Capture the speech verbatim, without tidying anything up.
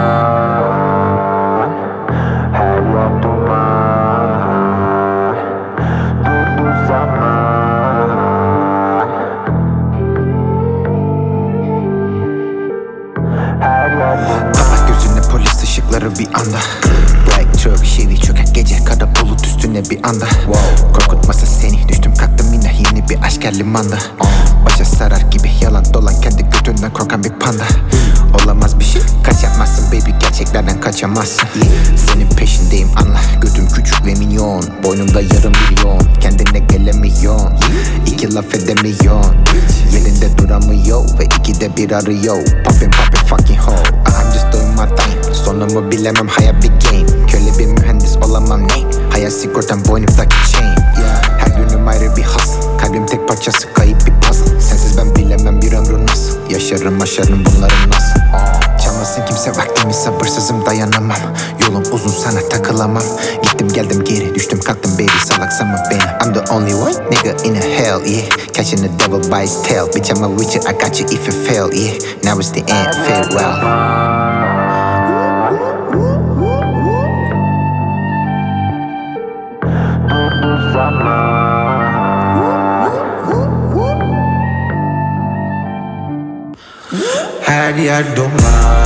Her yer duman. Durdu zaman. Her yer duman. Kapat gözüne polis ışıkları bir anda. Black truck, Chevy çöker gece, kara bulut üstüne bir anda. Korkutmasa seni, düştüm kalktım yine yeni bir aşk gel limanda. Başa sarar gibi yalan dolan, kendi götünden korkan bir panda. Olamaz bir şey, kaç yapmazsın baby, gerçeklerden kaçamazsın. Senin peşindeyim anla, götüm küçük ve minyon. Boynumda yarım milyon, kendine gelemiyorsun. İki laf edemiyorsun, yerinde duramıyor ve ikide bir arıyor. Poppin' poppin' fucking hoe, I'm just doing my thing. Sonumu bilemem, hayat bir game. Köle bir mühendis olamam ne? Hayat sigortam boynumdaki chain. Her günüm ayrı bir hustle, kalbim tek parçası kayıp bir puzzle. Sensiz ben bilemem bir ömrü nasıl. Yaşarım aşarım bunları nasıl. Çalmasın kimse vaktimi, sabırsızım dayanamam. Yolum uzun sana takılamam. Gittim geldim geri, düştüm kalktım baby, salak sanma beni. I'm the only white nigga in a hell, yeah. Catching the devil by his tail, bitch I'm a witcher, I got you if you fail, yeah. Now it's the end, farewell. Durdu zaman. Her yer duman.